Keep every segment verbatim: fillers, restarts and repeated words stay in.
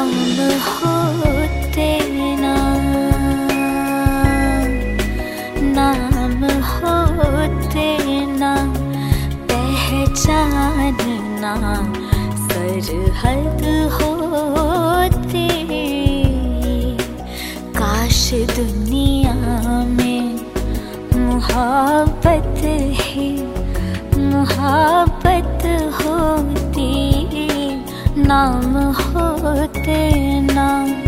नाम होते ना, नाम होते ना, पहचानना सरहद होते। काश दुनिया में मुहब्बत ही मुहब्बत होती, नाम होते ना,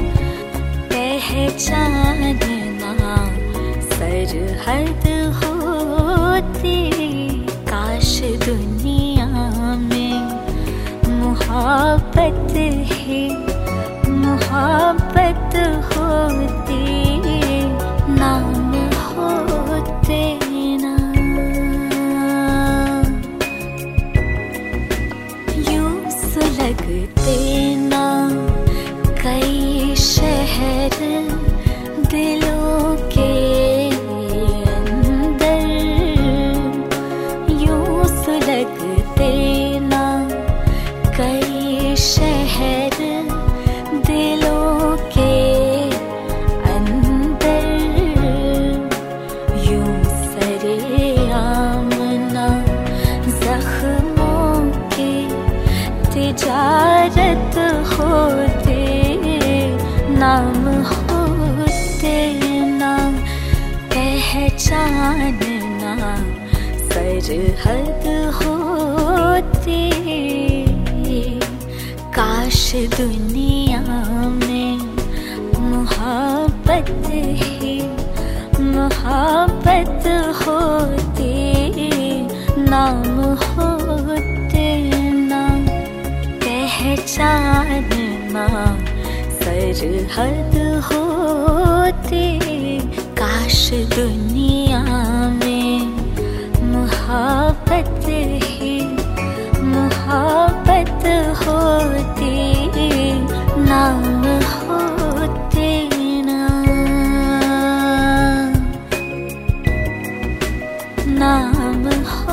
पहचानना सरहद होती। काश दुनिया में मुहब्बत ही मुहब्बत होती, नाम होते ना। यूं सुलगते ना कई शहर दिलों के अंदर, यूं सुलगते ना कई शहर दिलों के अंदर। यूं सरेआमना जख्मों की तिजारत होते, नाम होते ना, पहचानना सरहद होती। काश दुनिया में मुहब्बत ही मुहब्बत होती, नाम होते ना, पहचानना सरहद होती। काश दुनिया में मुहब्बत ही मुहब्बत होती, नाम होते ना, नाम हो